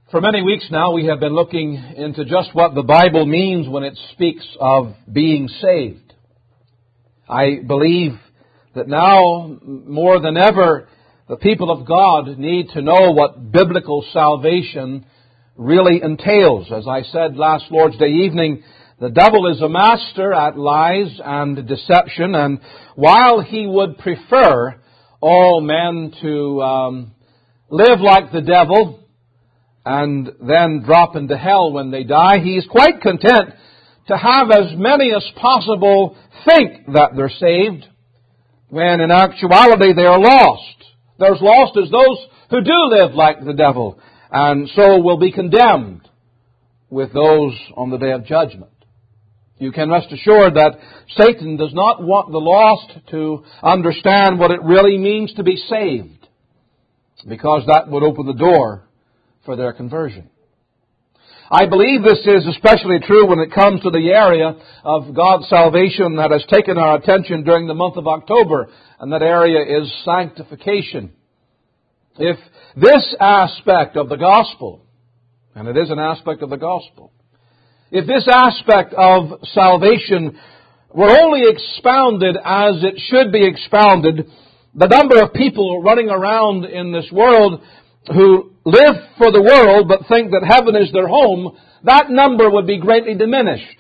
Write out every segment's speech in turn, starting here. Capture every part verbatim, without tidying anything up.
For many weeks now, we have been looking into just what the Bible means when it speaks of being saved. I believe that now, more than ever, the people of God need to know what biblical salvation really entails. As I said last Lord's Day evening, the devil is a master at lies and deception, and while he would prefer all men to um, live like the devil and then drop into hell when they die, he is quite content to have as many as possible think that they're saved, when in actuality they are lost. They're as lost as those who do live like the devil, and so will be condemned with those on the day of judgment. You can rest assured that Satan does not want the lost to understand what it really means to be saved, because that would open the door for their conversion. I believe this is especially true when it comes to the area of God's salvation that has taken our attention during the month of October, and that area is sanctification. If this aspect of the gospel, and it is an aspect of the gospel, if this aspect of salvation were only expounded as it should be expounded, the number of people running around in this world who live for the world but think that heaven is their home, that number would be greatly diminished.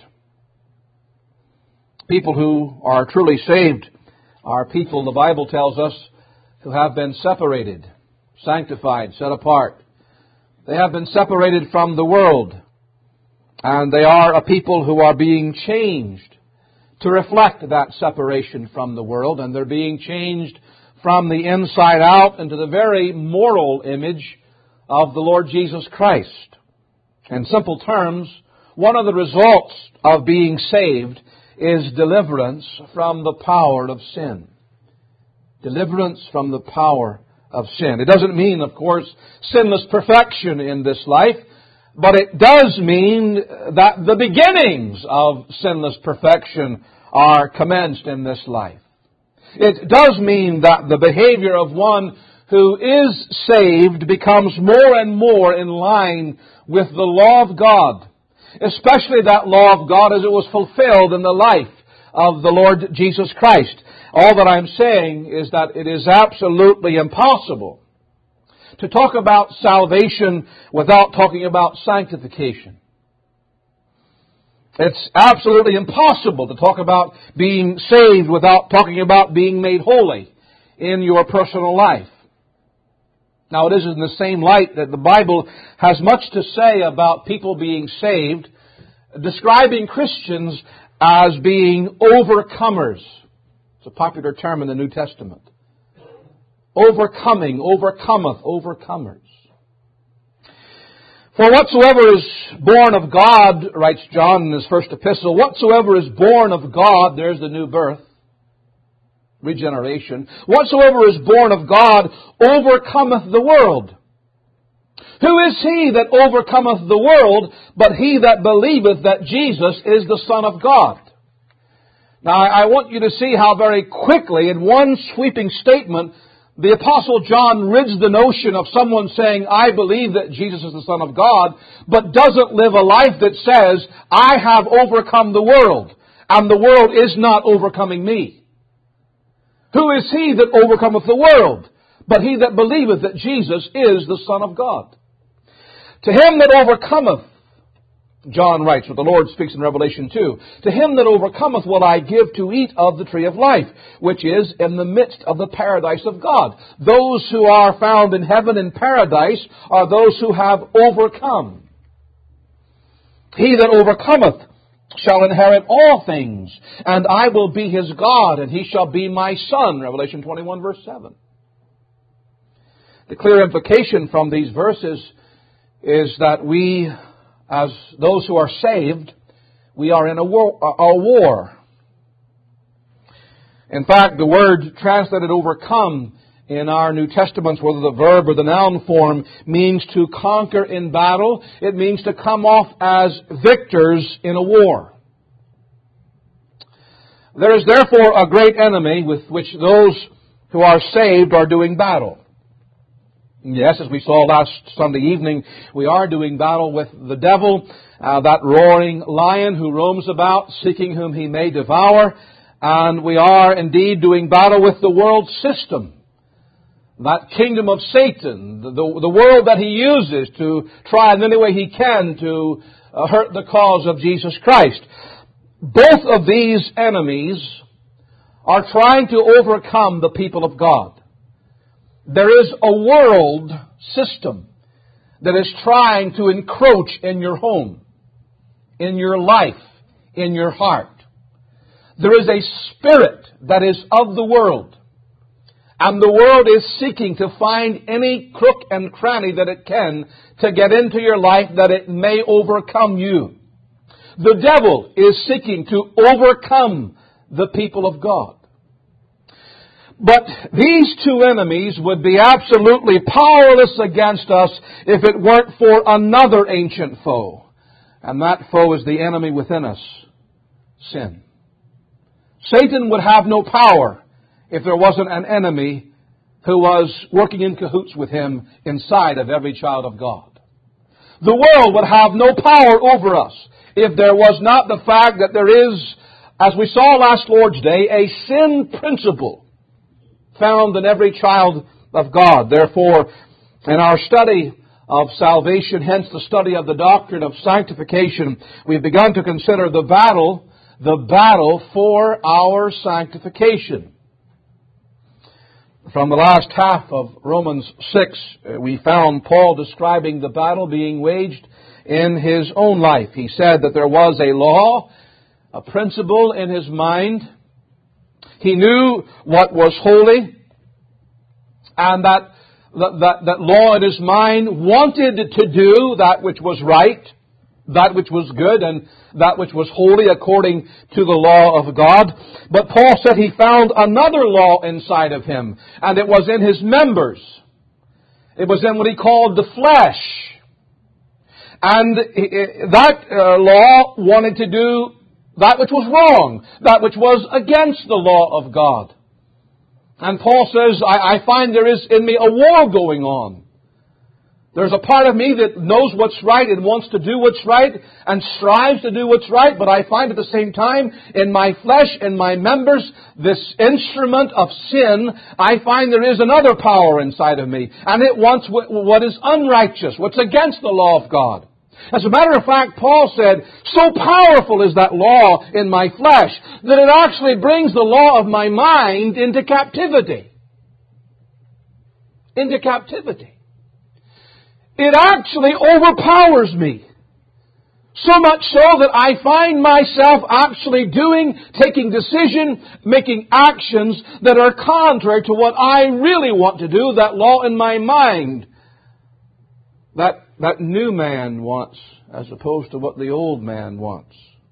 People who are truly saved are people, the Bible tells us, who have been separated, sanctified, set apart. They have been separated from the world, and they are a people who are being changed to reflect that separation from the world, and they're being changed from the inside out into the very moral image of the Lord Jesus Christ. In simple terms, one of the results of being saved is deliverance from the power of sin. Deliverance from the power of sin. It doesn't mean, of course, sinless perfection in this life, but it does mean that the beginnings of sinless perfection are commenced in this life. It does mean that the behavior of one who is saved becomes more and more in line with the law of God, especially that law of God as it was fulfilled in the life of the Lord Jesus Christ. All that I'm saying is that it is absolutely impossible to talk about salvation without talking about sanctification. It's absolutely impossible to talk about being saved without talking about being made holy in your personal life. Now, it is in the same light that the Bible has much to say about people being saved, describing Christians as being overcomers. It's a popular term in the New Testament. Overcoming, overcometh, overcomers. For whatsoever is born of God, writes John in his first epistle, whatsoever is born of God, there's the new birth, regeneration. Whatsoever is born of God overcometh the world. Who is he that overcometh the world but he that believeth that Jesus is the Son of God? Now, I want you to see how very quickly, in one sweeping statement, the Apostle John rids the notion of someone saying, I believe that Jesus is the Son of God, but doesn't live a life that says, I have overcome the world, and the world is not overcoming me. Who is he that overcometh the world, but he that believeth that Jesus is the Son of God? To him that overcometh, John writes, what the Lord speaks in Revelation two, to him that overcometh will I give to eat of the tree of life, which is in the midst of the paradise of God. Those who are found in heaven in paradise are those who have overcome. He that overcometh shall inherit all things, and I will be his God, and he shall be my son. Revelation twenty-one, verse seven. The clear implication from these verses is that we, as those who are saved, we are in a war, a war. In fact, the word translated overcome in our New Testaments, whether the verb or the noun form, means to conquer in battle. It means to come off as victors in a war. There is therefore a great enemy with which those who are saved are doing battle. Yes, as we saw last Sunday evening, we are doing battle with the devil, uh, that roaring lion who roams about, seeking whom he may devour. And we are indeed doing battle with the world system, that kingdom of Satan, the, the world that he uses to try in any way he can to uh, hurt the cause of Jesus Christ. Both of these enemies are trying to overcome the people of God. There is a world system that is trying to encroach in your home, in your life, in your heart. There is a spirit that is of the world, and the world is seeking to find any crook and cranny that it can to get into your life that it may overcome you. The devil is seeking to overcome the people of God. But these two enemies would be absolutely powerless against us if it weren't for another ancient foe. And that foe is the enemy within us, sin. Satan would have no power if there wasn't an enemy who was working in cahoots with him inside of every child of God. The world would have no power over us if there was not the fact that there is, as we saw last Lord's Day, a sin principle found in every child of God. Therefore, in our study of salvation, hence the study of the doctrine of sanctification, we've begun to consider the battle, the battle for our sanctification. From the last half of Romans six, we found Paul describing the battle being waged in his own life. He said that there was a law, a principle in his mind. He knew what was holy, and that, that, that law in his mind wanted to do that which was right, that which was good, and that which was holy according to the law of God. But Paul said he found another law inside of him, and it was in his members. It was in what he called the flesh. And that uh, law wanted to do that which was wrong, that which was against the law of God. And Paul says, I, I find there is in me a war going on. There's a part of me that knows what's right and wants to do what's right and strives to do what's right, but I find at the same time in my flesh, in my members, this instrument of sin, I find there is another power inside of me, and it wants what is unrighteous, what's against the law of God. As a matter of fact, Paul said, so powerful is that law in my flesh that it actually brings the law of my mind into captivity. Into captivity. It actually overpowers me. So much so that I find myself actually doing, taking decision, making actions that are contrary to what I really want to do, that law in my mind. That, that new man wants, as opposed to what the old man wants.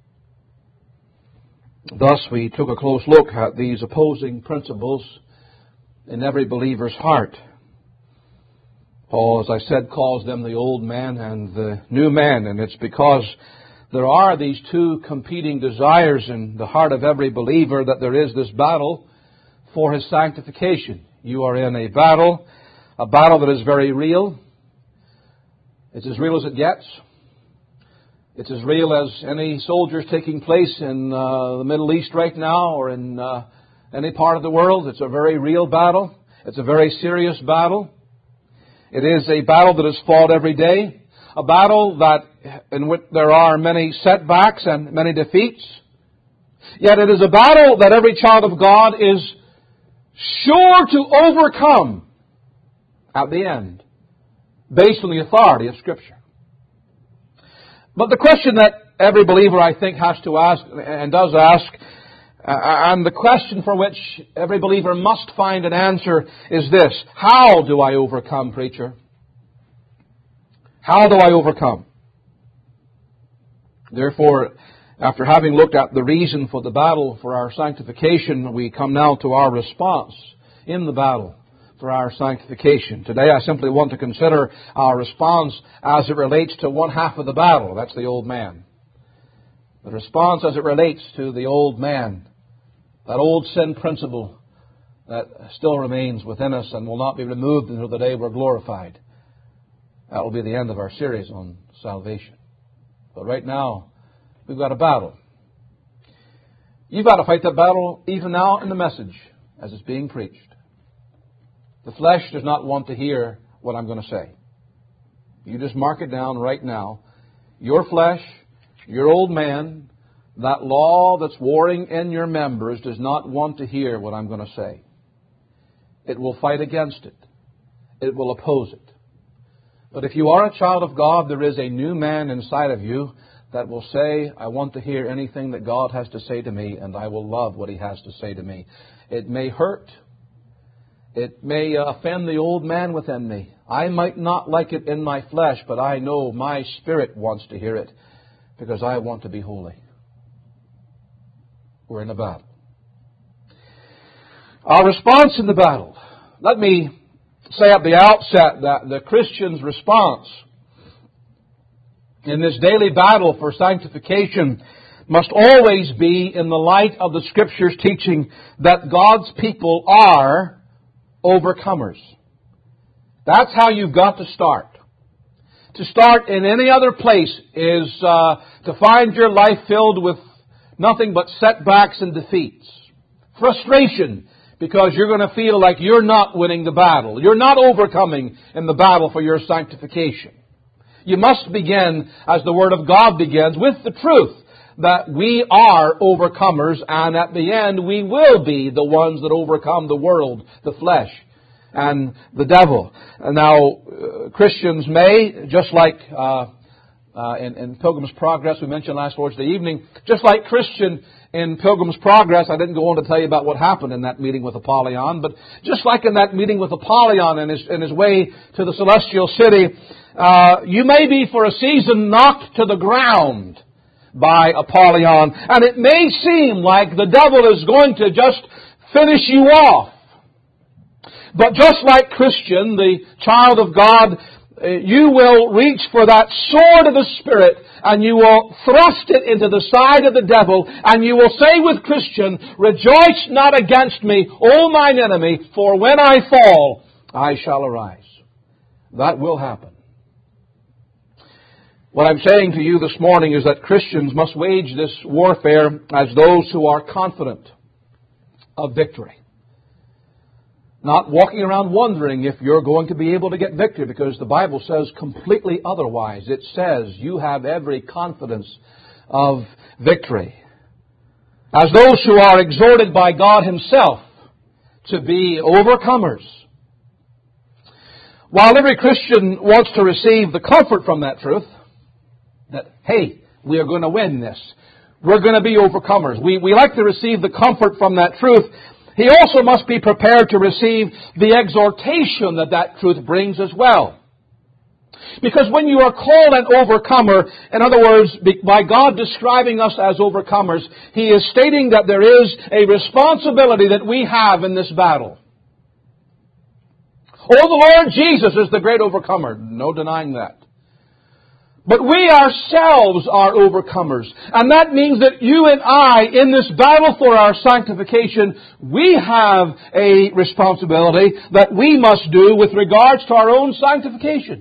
Thus we took a close look at these opposing principles in every believer's heart. Paul, as I said, calls them the old man and the new man, and it's because there are these two competing desires in the heart of every believer that there is this battle for his sanctification. You are in a battle, a battle that is very real. It's as real as it gets. It's as real as any soldiers taking place in uh, the Middle East right now or in uh, any part of the world. It's a very real battle. It's a very serious battle. It is a battle that is fought every day, a battle that in which there are many setbacks and many defeats. Yet it is a battle that every child of God is sure to overcome at the end, based on the authority of Scripture. But the question that every believer, I think, has to ask and does ask, and the question for which every believer must find an answer is this: how do I overcome, preacher? How do I overcome? Therefore, after having looked at the reason for the battle for our sanctification, we come now to our response in the battle for our sanctification. Today I simply want to consider our response as it relates to one half of the battle. That's the old man. The response as it relates to the old man. That old sin principle that still remains within us and will not be removed until the day we're glorified. That will be the end of our series on salvation. But right now, we've got a battle. You've got to fight that battle even now in the message as it's being preached. The flesh does not want to hear what I'm going to say. You just mark it down right now. Your flesh, your old man, that law that's warring in your members does not want to hear what I'm going to say. It will fight against it. It will oppose it. But if you are a child of God, there is a new man inside of you that will say, I want to hear anything that God has to say to me, and I will love what He has to say to me. It may hurt. It may offend the old man within me. I might not like it in my flesh, but I know my spirit wants to hear it because I want to be holy. We're in a battle. Our response in the battle. Let me say at the outset that the Christian's response in this daily battle for sanctification must always be in the light of the Scripture's teaching that God's people are overcomers. That's how you've got to start. To start in any other place is uh, to find your life filled with nothing but setbacks and defeats. Frustration, because you're going to feel like you're not winning the battle. You're not overcoming in the battle for your sanctification. You must begin, as the Word of God begins, with the truth that we are overcomers, and at the end we will be the ones that overcome the world, the flesh, and the devil. And now, uh, Christians may, just like uh, uh, in, in Pilgrim's Progress, we mentioned last Lord's Day evening, just like Christian in Pilgrim's Progress, I didn't go on to tell you about what happened in that meeting with Apollyon, but just like in that meeting with Apollyon in his, in his way to the celestial city, uh, you may be for a season knocked to the ground by Apollyon. And it may seem like the devil is going to just finish you off. But just like Christian, the child of God, you will reach for that sword of the Spirit and you will thrust it into the side of the devil and you will say with Christian, rejoice not against me, O mine enemy, for when I fall, I shall arise. That will happen. What I'm saying to you this morning is that Christians must wage this warfare as those who are confident of victory. Not walking around wondering if you're going to be able to get victory, because the Bible says completely otherwise. It says you have every confidence of victory. As those who are exhorted by God Himself to be overcomers. While every Christian wants to receive the comfort from that truth, that, hey, we are going to win this. We're going to be overcomers. We, we like to receive the comfort from that truth. He also must be prepared to receive the exhortation that that truth brings as well. Because when you are called an overcomer, in other words, by God describing us as overcomers, He is stating that there is a responsibility that we have in this battle. Oh, the Lord Jesus is the great overcomer. No denying that. But we ourselves are overcomers. And that means that you and I, in this battle for our sanctification, we have a responsibility that we must do with regards to our own sanctification.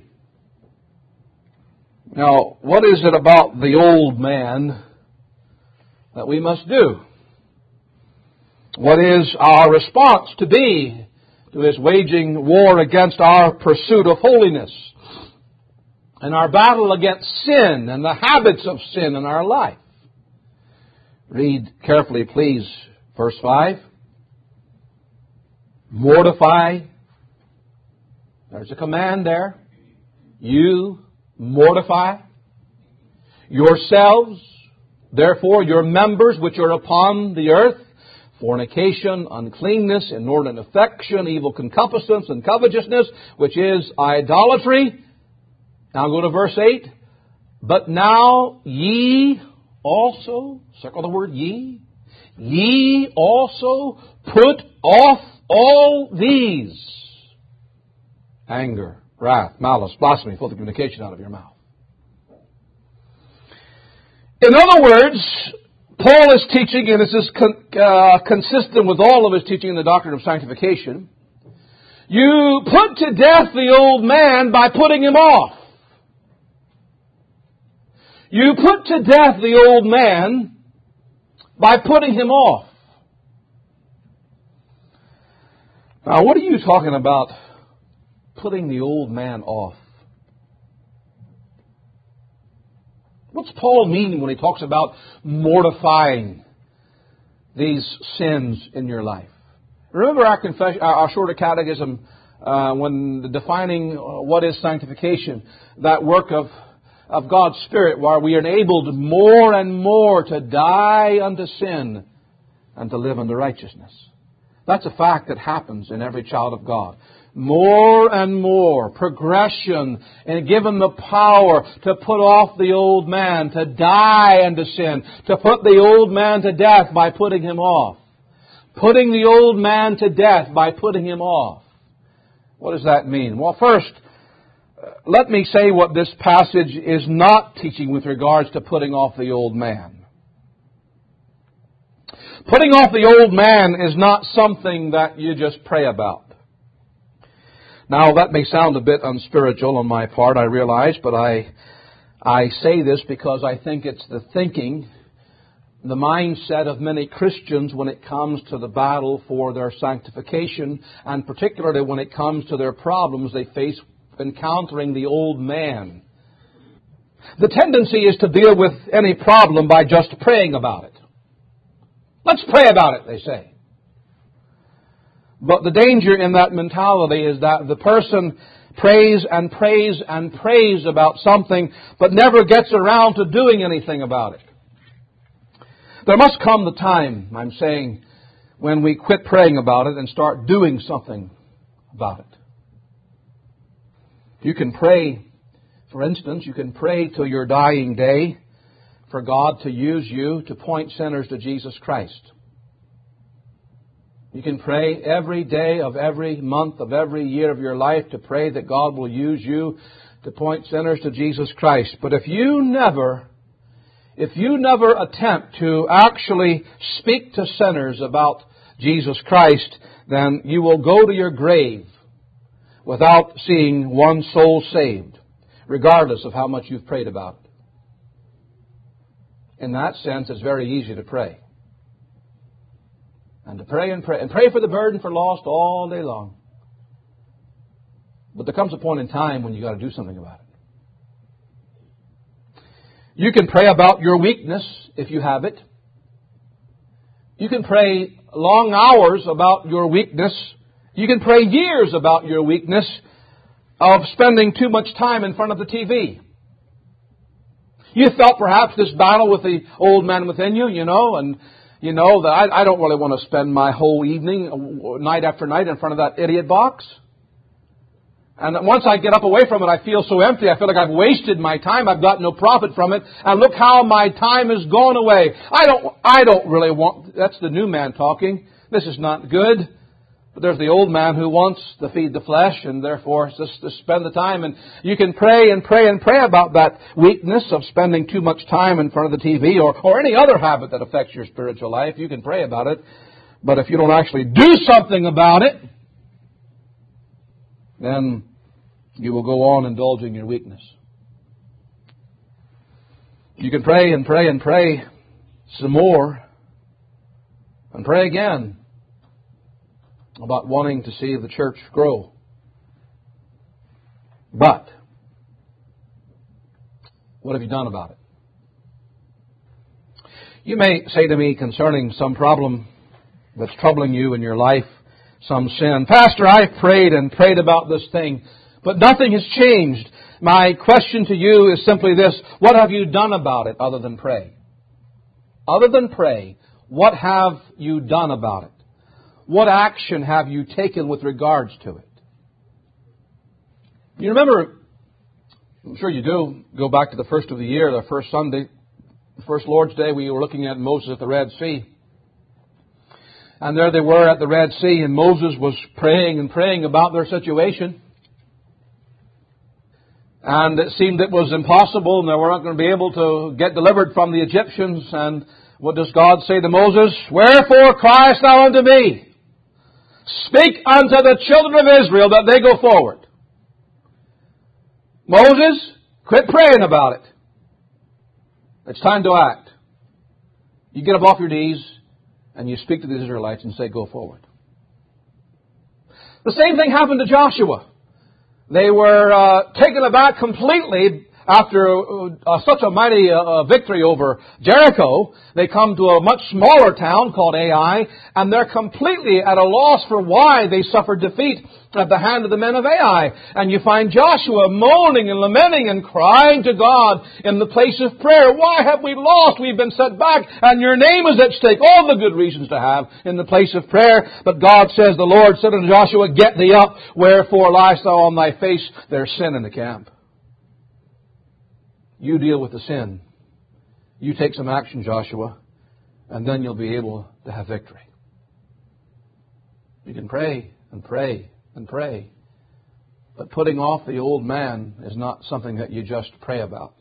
Now, what is it about the old man that we must do? What is our response to be to this waging war against our pursuit of holiness? And our battle against sin and the habits of sin in our life. Read carefully, please, verse five. Mortify. There's a command there. You mortify yourselves, therefore your members which are upon the earth, fornication, uncleanness, inordinate affection, evil concupiscence, and covetousness, which is idolatry. Now go to verse eight. But now ye also, circle the word ye, ye also put off all these. Anger, wrath, malice, blasphemy, filthy communication out of your mouth. In other words, Paul is teaching, and this is con- uh, consistent with all of his teaching in the doctrine of sanctification. You put to death the old man by putting him off. You put to death the old man by putting him off. Now, what are you talking about, putting the old man off? What's Paul mean when he talks about mortifying these sins in your life? Remember our confession, our shorter catechism, uh, when defining what is sanctification, that work of, of God's Spirit, where we are enabled more and more to die unto sin and to live unto righteousness. That's a fact that happens in every child of God. More and more progression and given the power to put off the old man, to die unto sin, to put the old man to death by putting him off. Putting the old man to death by putting him off. What does that mean? Well, first, let me say what this passage is not teaching with regards to putting off the old man. Putting off the old man is not something that you just pray about. Now, that may sound a bit unspiritual on my part, I realize, but I I say this because I think it's the thinking, the mindset of many Christians when it comes to the battle for their sanctification, and particularly when it comes to their problems they face encountering the old man. The tendency is to deal with any problem by just praying about it. Let's pray about it, they say. But the danger in that mentality is that the person prays and prays and prays about something, but never gets around to doing anything about it. There must come the time, I'm saying, when we quit praying about it and start doing something about it. You can pray, for instance, you can pray till your dying day for God to use you to point sinners to Jesus Christ. You can pray every day of every month of every year of your life to pray that God will use you to point sinners to Jesus Christ. But if you never, if you never attempt to actually speak to sinners about Jesus Christ, then you will go to your grave without seeing one soul saved, regardless of how much you've prayed about it. In that sense, it's very easy to pray. And to pray and pray, and pray for the burden for lost all day long. But there comes a point in time when you've got to do something about it. You can pray about your weakness if you have it. You can pray long hours about your weakness. You can pray years about your weakness of spending too much time in front of the T V. You felt perhaps this battle with the old man within you, you know, and you know that I, I don't really want to spend my whole evening, night after night, in front of that idiot box. And once I get up away from it, I feel so empty. I feel like I've wasted my time. I've got no profit from it. And look how my time has gone away. I don't, I don't really want, that's the new man talking. This is not good. But there's the old man who wants to feed the flesh and therefore just to spend the time. And you can pray and pray and pray about that weakness of spending too much time in front of the T V or, or any other habit that affects your spiritual life. You can pray about it. But if you don't actually do something about it, then you will go on indulging your weakness. You can pray and pray and pray some more and pray again about wanting to see the church grow. But what have you done about it? You may say to me concerning some problem that's troubling you in your life, some sin, Pastor, I've prayed and prayed about this thing, but nothing has changed. My question to you is simply this: what have you done about it other than pray? Other than pray, what have you done about it? What action have you taken with regards to it? You remember, I'm sure you do, go back to the first of the year, the first Sunday, the first Lord's Day, we were looking at Moses at the Red Sea. And there they were at the Red Sea, and Moses was praying and praying about their situation. And it seemed it was impossible, and they weren't going to be able to get delivered from the Egyptians. And What does God say to Moses? Wherefore criest thou unto me? Speak unto the children of Israel that they go forward. Moses, quit praying about it. It's time to act. You get up off your knees and you speak to the Israelites and say, go forward. The same thing happened to Joshua. They were uh, taken aback completely after uh, such a mighty uh, victory over Jericho. They come to a much smaller town called Ai, and they're completely at a loss for why they suffered defeat at the hand of the men of Ai. And you find Joshua moaning and lamenting and crying to God in the place of prayer. Why have we lost? We've been set back, and your name is at stake. All the good reasons to have in the place of prayer. But God says, the Lord said unto Joshua, get thee up, wherefore liest thou on thy face? There's sin in the camp. You deal with the sin. You take some action, Joshua, and then you'll be able to have victory. You can pray and pray and pray, but putting off the old man is not something that you just pray about.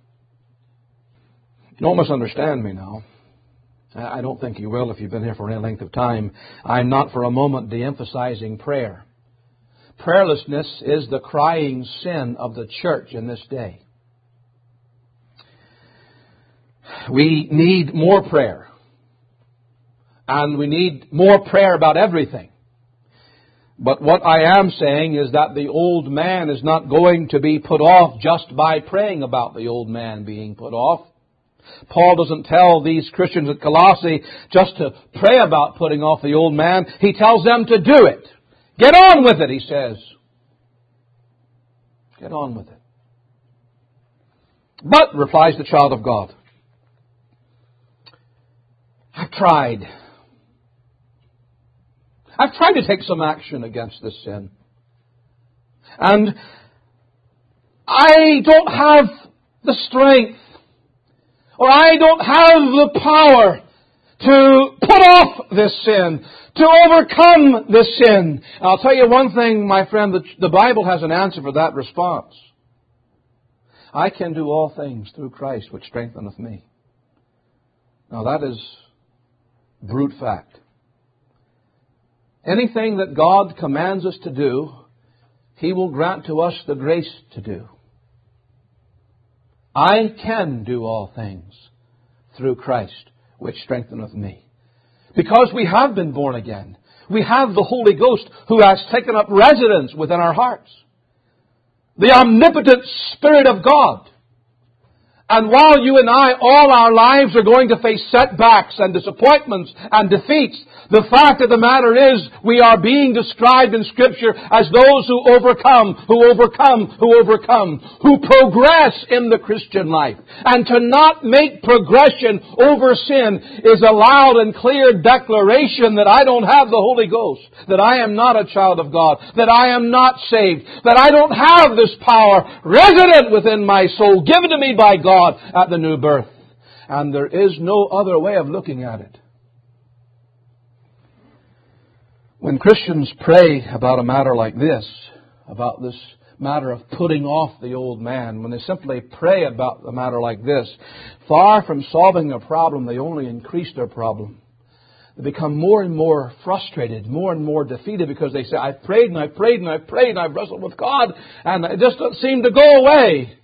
Don't misunderstand me now. I don't think you will if you've been here for any length of time. I'm not for a moment de-emphasizing prayer. Prayerlessness is the crying sin of the church in this day. We need more prayer. And we need more prayer about everything. But what I am saying is that the old man is not going to be put off just by praying about the old man being put off. Paul doesn't tell these Christians at Colossae just to pray about putting off the old man. He tells them to do it. Get on with it, he says. Get on with it. But, replies the child of God, I've tried. I've tried to take some action against this sin. And I don't have the strength, or I don't have the power to put off this sin, to overcome this sin. I'll tell you one thing, my friend, the, the Bible has an answer for that response. I can do all things through Christ which strengtheneth me. Now that is brute fact. Anything that God commands us to do, He will grant to us the grace to do. I can do all things through Christ which strengtheneth me. Because we have been born again. We have the Holy Ghost who has taken up residence within our hearts. The omnipotent Spirit of God. And while you and I, all our lives are going to face setbacks and disappointments and defeats, the fact of the matter is we are being described in Scripture as those who overcome, who overcome, who overcome, who progress in the Christian life. And to not make progression over sin is a loud and clear declaration that I don't have the Holy Ghost, that I am not a child of God, that I am not saved, that I don't have this power resident within my soul, given to me by God at the new birth. And there is no other way of looking at it. When Christians pray about a matter like this, about this matter of putting off the old man, when they simply pray about a matter like this, far from solving their problem, they only increase their problem. They become more and more frustrated, more and more defeated, because they say, I've prayed and I've prayed and I've prayed and I've wrestled with God, and it just doesn't seem to go away.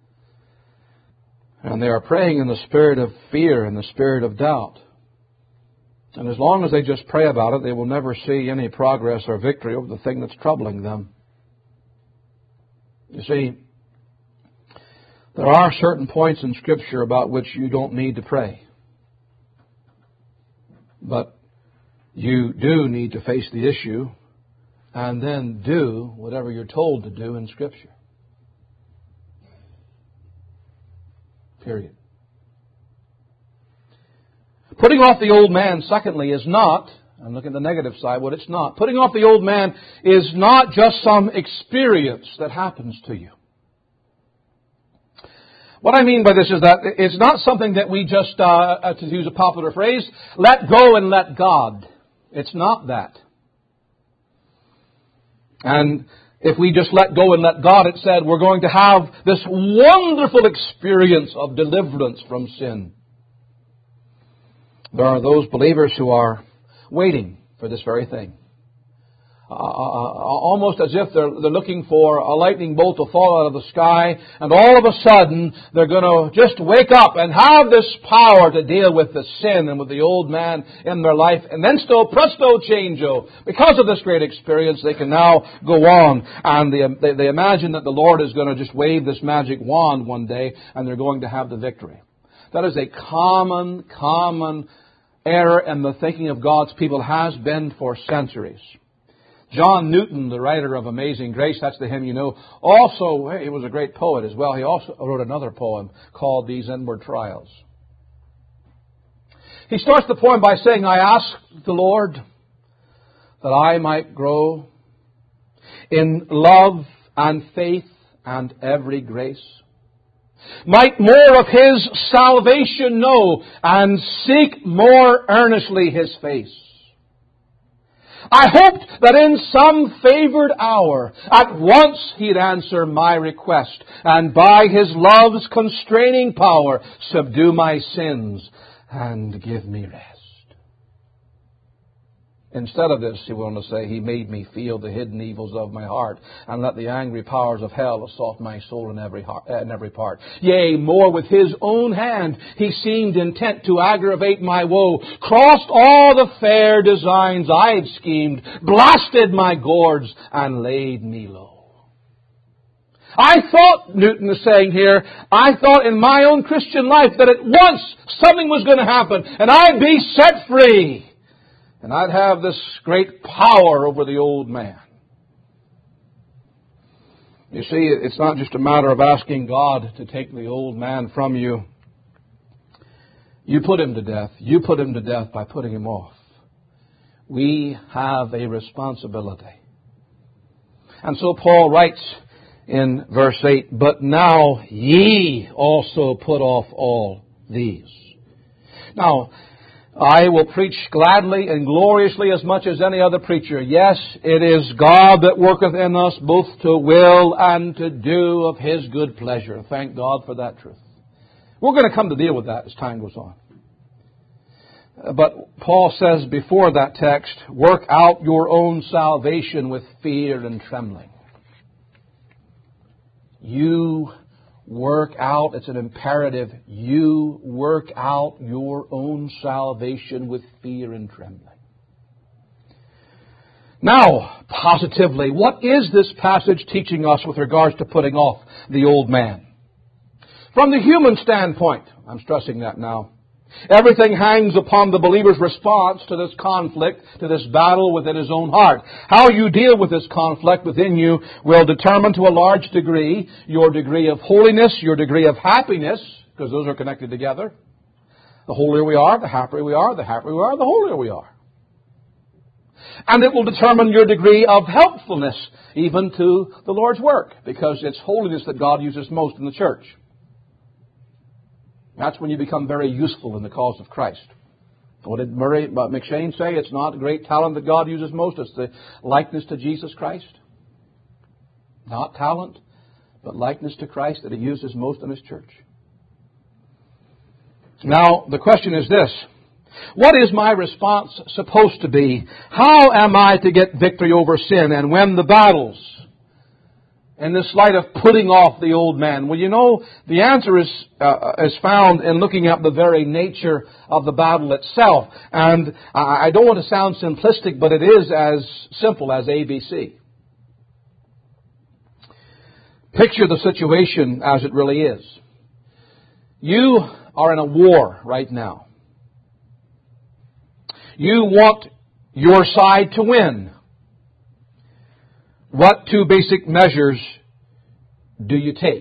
And they are praying in the spirit of fear and the spirit of doubt. And as long as they just pray about it, they will never see any progress or victory over the thing that's troubling them. You see, there are certain points in Scripture about which you don't need to pray. But you do need to face the issue and then do whatever you're told to do in Scripture. Period. Putting off the old man, secondly, is not, and look at the negative side, what it's not. Putting off the old man is not just some experience that happens to you. What I mean by this is that it's not something that we just, uh, to use a popular phrase, let go and let God. It's not that. And if we just let go and let God, it said, we're going to have this wonderful experience of deliverance from sin. There are those believers who are waiting for this very thing. Uh, almost as if they're, they're looking for a lightning bolt to fall out of the sky, and all of a sudden they're going to just wake up and have this power to deal with the sin and with the old man in their life, and then still presto changeo. Because of this great experience, they can now go on, and they, they, they imagine that the Lord is going to just wave this magic wand one day, and they're going to have the victory. That is a common, common error in the thinking of God's people, has been for centuries. John Newton, the writer of Amazing Grace, that's the hymn you know, also, he was a great poet as well. He also wrote another poem called These Inward Trials. He starts the poem by saying, I ask the Lord that I might grow in love and faith and every grace, might more of His salvation know, and seek more earnestly His face. I hoped that in some favored hour at once He'd answer my request, and by His love's constraining power subdue my sins and give me rest. Instead of this, he went on to say, He made me feel the hidden evils of my heart, and let the angry powers of hell assault my soul in every heart, in every part. Yea, more with His own hand He seemed intent to aggravate my woe, crossed all the fair designs I'd schemed, blasted my gourds, and laid me low. I thought, Newton is saying here, I thought in my own Christian life that at once something was going to happen, and I'd be set free. And I'd have this great power over the old man. You see, it's not just a matter of asking God to take the old man from you. You put him to death. You put him to death by putting him off. We have a responsibility. And so Paul writes in verse eight, But now ye also put off all these. Now, I will preach gladly and gloriously as much as any other preacher. Yes, it is God that worketh in us both to will and to do of His good pleasure. Thank God for that truth. We're going to come to deal with that as time goes on. But Paul says before that text, work out your own salvation with fear and trembling. You work out, it's an imperative, you work out your own salvation with fear and trembling. Now, positively, what is this passage teaching us with regards to putting off the old man? From the human standpoint, I'm stressing that now, everything hangs upon the believer's response to this conflict, to this battle within his own heart. How you deal with this conflict within you will determine to a large degree your degree of holiness, your degree of happiness, because those are connected together. The holier we are, the happier we are, the happier we are, the holier we are. And it will determine your degree of helpfulness even to the Lord's work, because it's holiness that God uses most in the church. That's when you become very useful in the cause of Christ. What did Murray McShane say? It's not great talent that God uses most. It's the likeness to Jesus Christ. Not talent, but likeness to Christ that He uses most in His church. Now, the question is this. What is my response supposed to be? How am I to get victory over sin and win the battles? In this light of putting off the old man? Well, you know, the answer is uh, is found in looking at the very nature of the battle itself. And I don't want to sound simplistic, but it is as simple as A B C. Picture the situation as it really is. You are in a war right now. You want your side to win. What two basic measures do you take?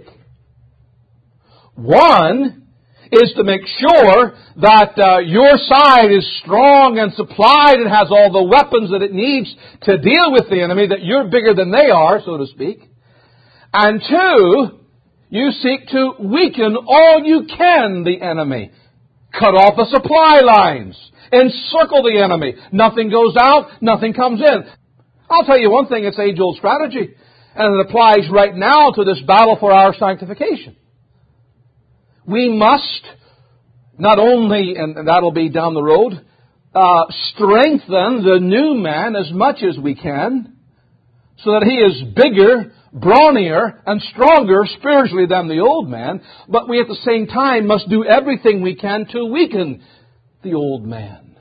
One is to make sure that uh, your side is strong and supplied and has all the weapons that it needs to deal with the enemy, that you're bigger than they are, so to speak. And two, you seek to weaken all you can the enemy. Cut off the supply lines. Encircle the enemy. Nothing goes out, nothing comes in. I'll tell you one thing, it's age-old strategy. And it applies right now to this battle for our sanctification. We must not only, and that'll be down the road, uh, strengthen the new man as much as we can, so that he is bigger, brawnier, and stronger spiritually than the old man, but we at the same time must do everything we can to weaken the old man.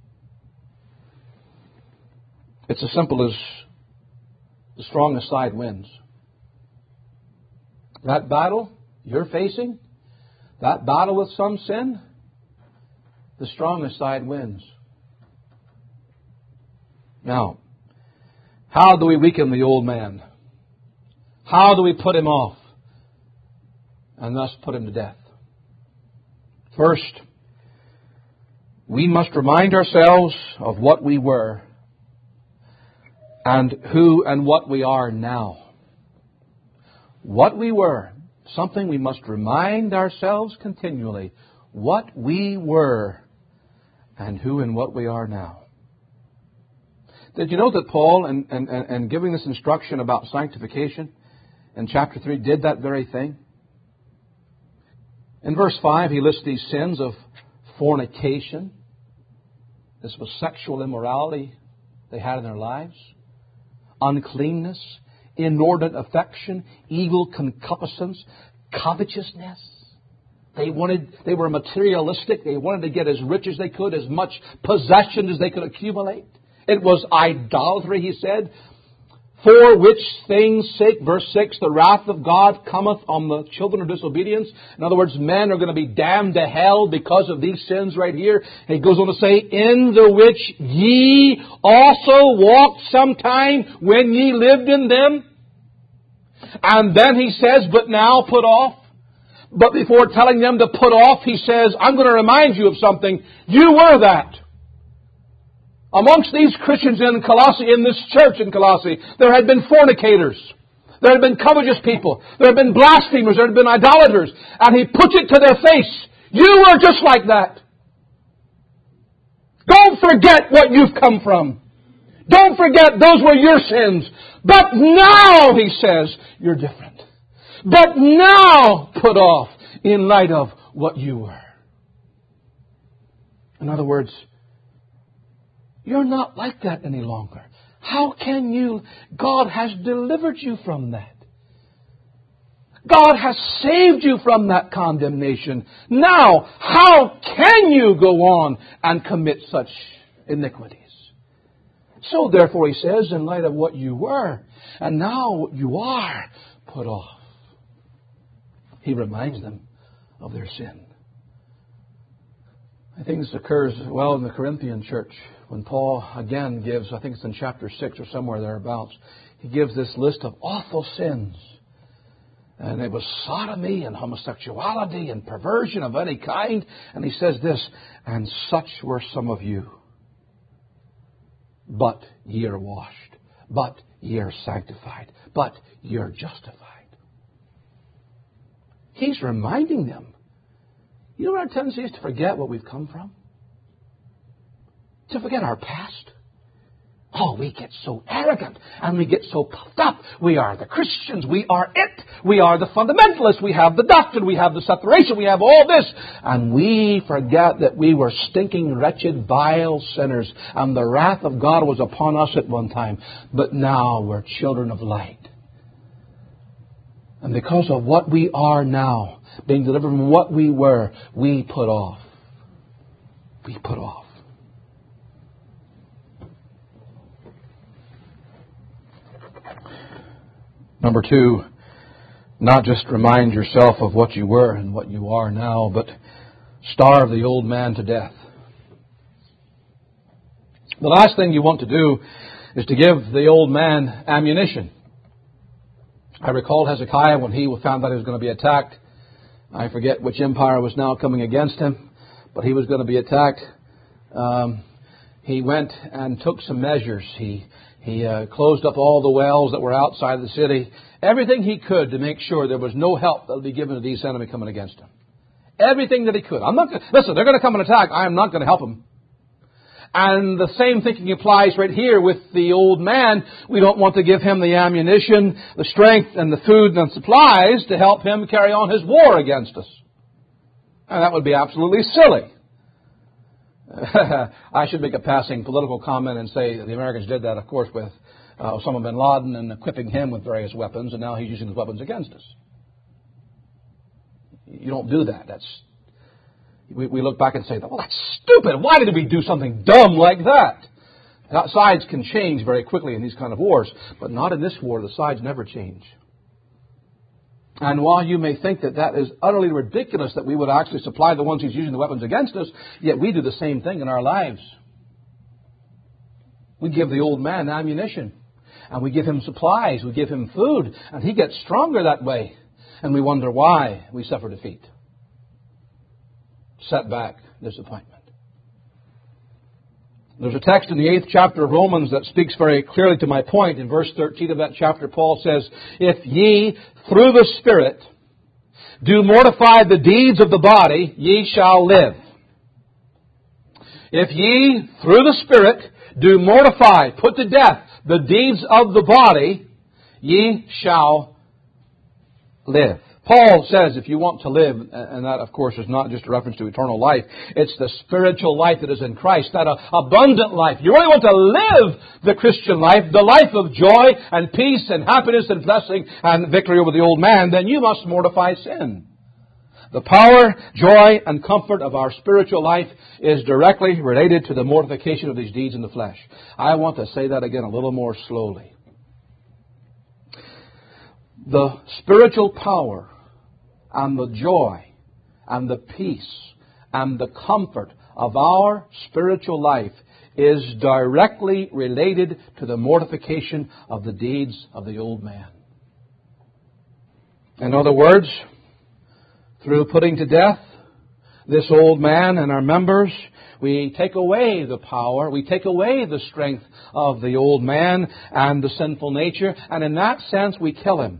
It's as simple as the strongest side wins. That battle you're facing, that battle with some sin, the strongest side wins. Now, how do we weaken the old man? How do we put him off and thus put him to death? First, we must remind ourselves of what we were and who and what we are now. What we were, something we must remind ourselves continually. What we were and who and what we are now. Did you know that Paul, in, in, in giving this instruction about sanctification in chapter three, did that very thing? In verse five, he lists these sins of fornication. This was sexual immorality they had in their lives. Uncleanness, inordinate affection, evil concupiscence, covetousness. They wanted, they were materialistic. They wanted to get as rich as they could, as much possession as they could accumulate. It was idolatry, he said. For which things' sake, verse six, the wrath of God cometh on the children of disobedience. In other words, men are going to be damned to hell because of these sins right here. And he goes on to say, in the which ye also walked sometime when ye lived in them. And then he says, but now put off. But before telling them to put off, he says, I'm going to remind you of something. You were that. Amongst these Christians in Colossae, in this church in Colossae, there had been fornicators. There had been covetous people. There had been blasphemers. There had been idolaters. And he puts it to their face. You were just like that. Don't forget what you've come from. Don't forget those were your sins. But now, he says, you're different. But now put off in light of what you were. In other words, you're not like that any longer. How can you? God has delivered you from that. God has saved you from that condemnation. Now, how can you go on and commit such iniquities? So therefore, he says, in light of what you were, and now what you are, put off. He reminds them of their sin. I think this occurs well in the Corinthian church when Paul again gives, I think it's in chapter six or somewhere thereabouts, he gives this list of awful sins. And it was sodomy and homosexuality and perversion of any kind. And he says this, and such were some of you. But ye are washed. But ye are sanctified. But ye are justified. He's reminding them. You know what our tendency is? To forget what we've come from. To forget our past. Oh, we get so arrogant and we get so puffed up. We are the Christians. We are it. We are the fundamentalists. We have the doctrine. We have the separation. We have all this. And we forget that we were stinking, wretched, vile sinners. And the wrath of God was upon us at one time. But now we're children of light. And because of what we are now, being delivered from what we were, we put off. We put off. Number two, not just remind yourself of what you were and what you are now, but starve the old man to death. The last thing you want to do is to give the old man ammunition. I recall Hezekiah when he found that he was going to be attacked. I forget which empire was now coming against him, but he was going to be attacked. Um, he went and took some measures. He He uh, closed up all the wells that were outside the city. Everything he could to make sure there was no help that would be given to these enemy coming against him. Everything that he could. I'm not gonna, listen, they're going to come and attack. I am not going to help them. And the same thinking applies right here with the old man. We don't want to give him the ammunition, the strength, and the food and supplies to help him carry on his war against us. And that would be absolutely silly. I should make a passing political comment and say the Americans did that, of course, with uh, Osama bin Laden and equipping him with various weapons, and now he's using those weapons against us. You don't do that. That's we, we look back and say, well, that's stupid. Why did we do something dumb like that? Sides can change very quickly in these kind of wars, but not in this war. The sides never change. And while you may think that that is utterly ridiculous that we would actually supply the ones who's using the weapons against us, yet we do the same thing in our lives. We give the old man ammunition, and we give him supplies, we give him food, and he gets stronger that way. And we wonder why we suffer defeat, setback, disappointment. There's a text in the eighth chapter of Romans that speaks very clearly to my point. In verse thirteen of that chapter, Paul says, "If ye, through the Spirit, do mortify the deeds of the body, ye shall live." If ye, through the Spirit, do mortify, put to death, the deeds of the body, ye shall live. Paul says if you want to live, and that of course is not just a reference to eternal life, it's the spiritual life that is in Christ, that abundant life. You really want to live the Christian life, the life of joy and peace and happiness and blessing and victory over the old man, then you must mortify sin. The power, joy, and comfort of our spiritual life is directly related to the mortification of these deeds in the flesh. I want to say that again a little more slowly. The spiritual power and the joy and the peace and the comfort of our spiritual life is directly related to the mortification of the deeds of the old man. In other words, through putting to death this old man and our members, we take away the power, we take away the strength of the old man and the sinful nature, and in that sense we kill him.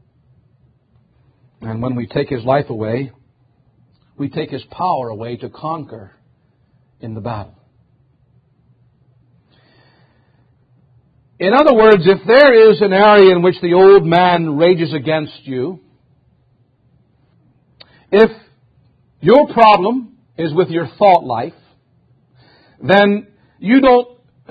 And when we take his life away, we take his power away to conquer in the battle. In other words, if there is an area in which the old man rages against you, if your problem is with your thought life, then you don't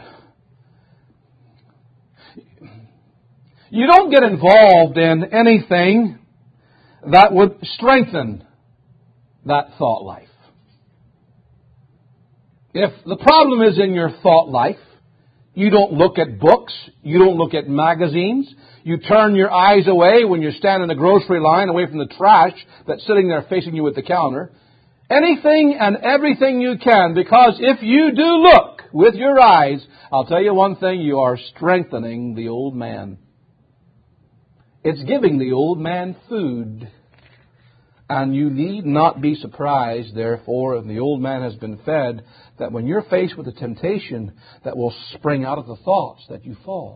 you don't get involved in anything that would strengthen that thought life. If the problem is in your thought life, you don't look at books, you don't look at magazines, you turn your eyes away when you're standing in the grocery line, away from the trash that's sitting there facing you at the counter. Anything and everything you can, because if you do look with your eyes, I'll tell you one thing, you are strengthening the old man. It's giving the old man food. And you need not be surprised, therefore, if the old man has been fed, that when you're faced with a temptation that will spring out of the thoughts, that you fall.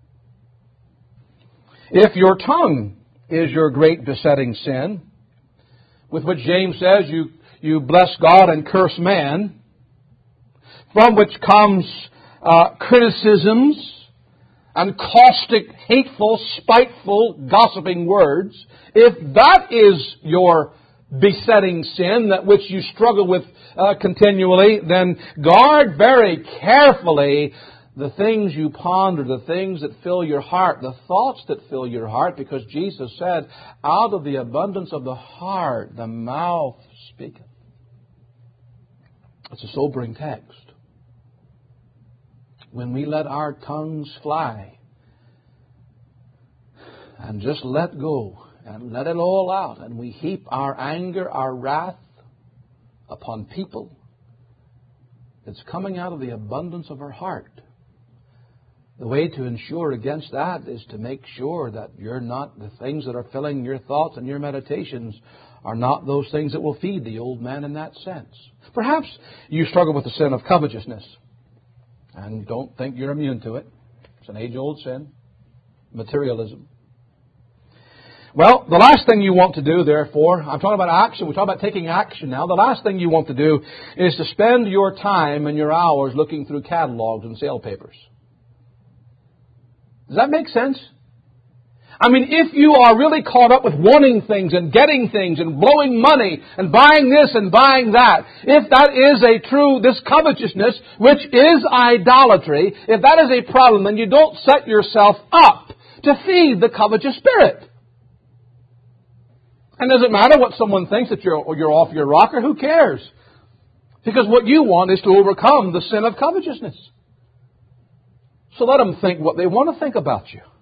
If your tongue is your great besetting sin, with which James says you, you bless God and curse man, from which comes uh, criticisms, and caustic, hateful, spiteful, gossiping words, if that is your besetting sin, that which you struggle with uh, continually, then guard very carefully the things you ponder, the things that fill your heart, the thoughts that fill your heart, because Jesus said, out of the abundance of the heart, the mouth speaketh. It's a sobering text. When we let our tongues fly and just let go and let it all out, and we heap our anger, our wrath upon people, it's coming out of the abundance of our heart. The way to ensure against that is to make sure that you're not, the things that are filling your thoughts and your meditations are not those things that will feed the old man in that sense. Perhaps you struggle with the sin of covetousness. And don't think you're immune to it. It's an age-old sin. Materialism. Well, the last thing you want to do, therefore, I'm talking about action. We're talking about taking action now. The last thing you want to do is to spend your time and your hours looking through catalogs and sale papers. Does that make sense? I mean, if you are really caught up with wanting things and getting things and blowing money and buying this and buying that, if that is a true, this covetousness, which is idolatry, if that is a problem, then you don't set yourself up to feed the covetous spirit. And does it matter what someone thinks, that you're, you're off your rocker? Who cares? Because what you want is to overcome the sin of covetousness. So let them think what they want to think about you.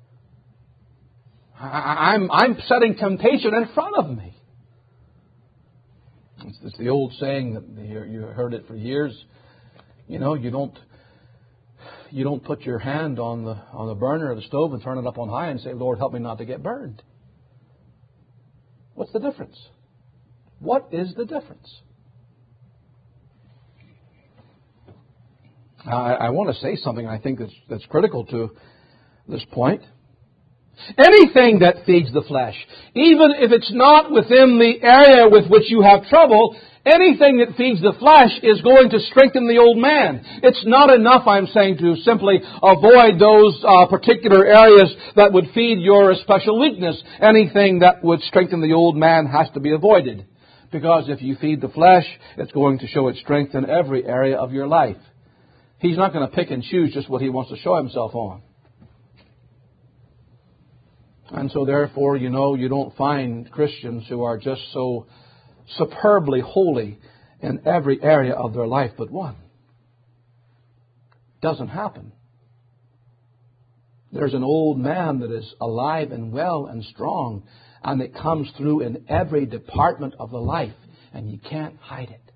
I'm, I'm setting temptation in front of me. It's, it's the old saying that you, you heard it for years. You know, you don't you don't put your hand on the on the burner of the stove and turn it up on high and say, "Lord, help me not to get burned." What's the difference? What is the difference? I, I want to say something I think that's, that's critical to this point. Anything that feeds the flesh, even if it's not within the area with which you have trouble, anything that feeds the flesh is going to strengthen the old man. It's not enough, I'm saying, to simply avoid those uh, particular areas that would feed your special weakness. Anything that would strengthen the old man has to be avoided. Because if you feed the flesh, it's going to show its strength in every area of your life. He's not going to pick and choose just what he wants to show himself on. And so therefore, you know, you don't find Christians who are just so superbly holy in every area of their life but one. Doesn't happen. There's an old man that is alive and well and strong, and it comes through in every department of the life, and you can't hide it.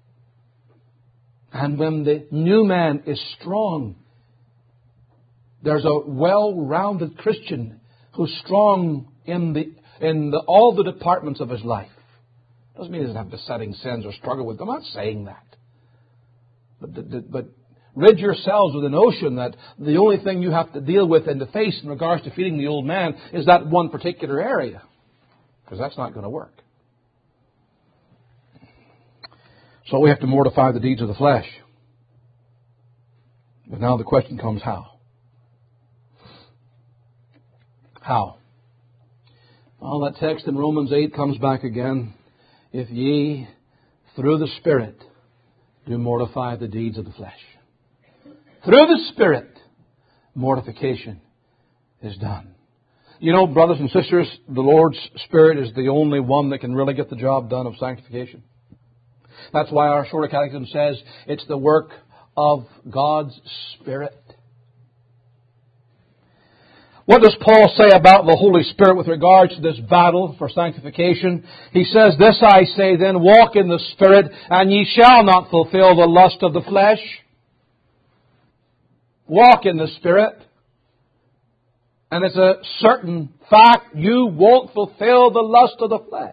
And when the new man is strong, there's a well-rounded Christian who's strong in the in the, all the departments of his life. Doesn't mean he doesn't have besetting sins or struggle with them. I'm not saying that. But, but rid yourselves of the notion that the only thing you have to deal with and to face in regards to feeding the old man is that one particular area. Because that's not going to work. So we have to mortify the deeds of the flesh. But now the question comes, how? How? Well, that text in Romans eight comes back again. If ye, through the Spirit, do mortify the deeds of the flesh. Through the Spirit, mortification is done. You know, brothers and sisters, the Lord's Spirit is the only one that can really get the job done of sanctification. That's why our Shorter Catechism says it's the work of God's Spirit. What does Paul say about the Holy Spirit with regards to this battle for sanctification? He says, "This I say then, walk in the Spirit, and ye shall not fulfill the lust of the flesh." Walk in the Spirit. And it's a certain fact, you won't fulfill the lust of the flesh.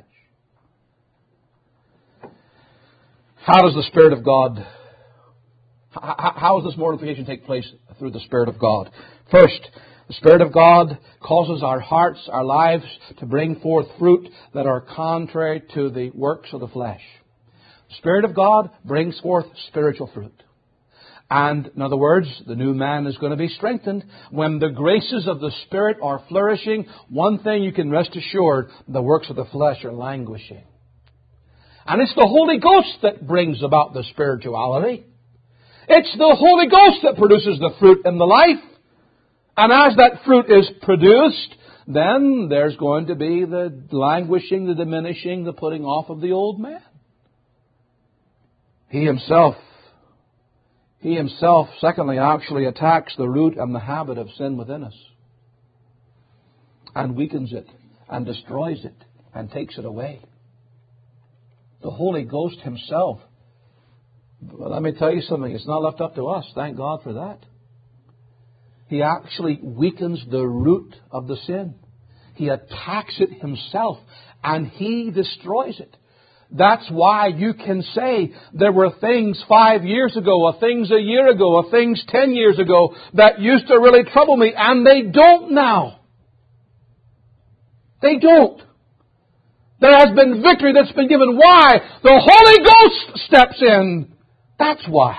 How does the Spirit of God, how does this mortification take place through the Spirit of God? First, the Spirit of God causes our hearts, our lives, to bring forth fruit that are contrary to the works of the flesh. The Spirit of God brings forth spiritual fruit. And, in other words, the new man is going to be strengthened. When the graces of the Spirit are flourishing, one thing you can rest assured, the works of the flesh are languishing. And it's the Holy Ghost that brings about the spirituality. It's the Holy Ghost that produces the fruit in the life. And as that fruit is produced, then there's going to be the languishing, the diminishing, the putting off of the old man. He himself, he himself, secondly, actually attacks the root and the habit of sin within us. And weakens it, and destroys it, and takes it away. The Holy Ghost Himself. Well, let me tell you something. It's not left up to us. Thank God for that. He actually weakens the root of the sin. He attacks it Himself, and He destroys it. That's why you can say there were things five years ago, or things a year ago, or things ten years ago that used to really trouble me, and they don't now. They don't. There has been victory that's been given. Why? The Holy Ghost steps in. That's why.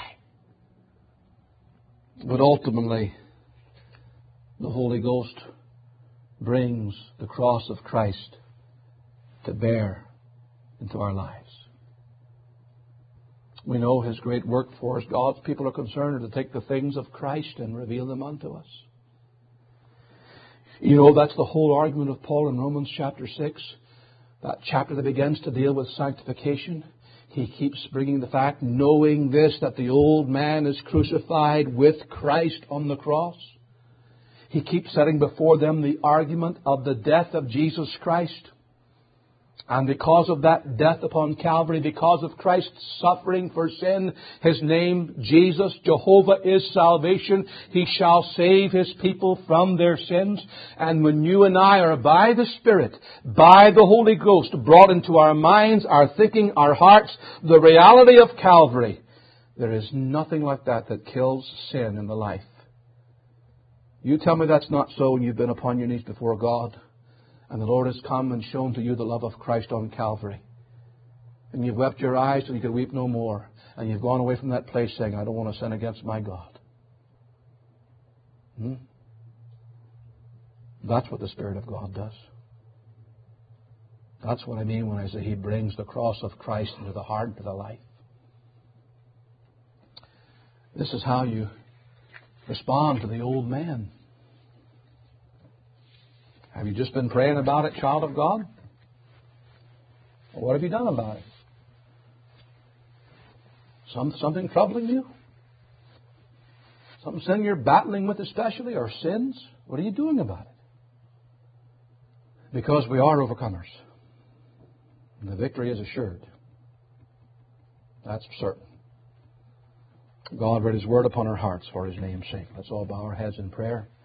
But ultimately, the Holy Ghost brings the cross of Christ to bear into our lives. We know His great work for us. God's people are concerned to take the things of Christ and reveal them unto us. You know, that's the whole argument of Paul in Romans chapter six. That chapter that begins to deal with sanctification. He keeps bringing the fact, knowing this, that the old man is crucified with Christ on the cross. He keeps setting before them the argument of the death of Jesus Christ. And because of that death upon Calvary, because of Christ's suffering for sin, His name, Jesus, Jehovah is salvation. He shall save His people from their sins. And when you and I are by the Spirit, by the Holy Ghost, brought into our minds, our thinking, our hearts, the reality of Calvary, there is nothing like that that kills sin in the life. You tell me that's not so when you've been upon your knees before God, and the Lord has come and shown to you the love of Christ on Calvary. And you've wept your eyes till you could weep no more. And you've gone away from that place saying, I don't want to sin against my God. Hmm? That's what the Spirit of God does. That's what I mean when I say He brings the cross of Christ into the heart, into the life. This is how you respond to the old man. Have you just been praying about it, child of God? Or what have you done about it? Some, something troubling you? Some sin you're battling with especially, or sins? What are you doing about it? Because we are overcomers. And the victory is assured. That's certain. God read His Word upon our hearts for His name's sake. Let's all bow our heads in prayer.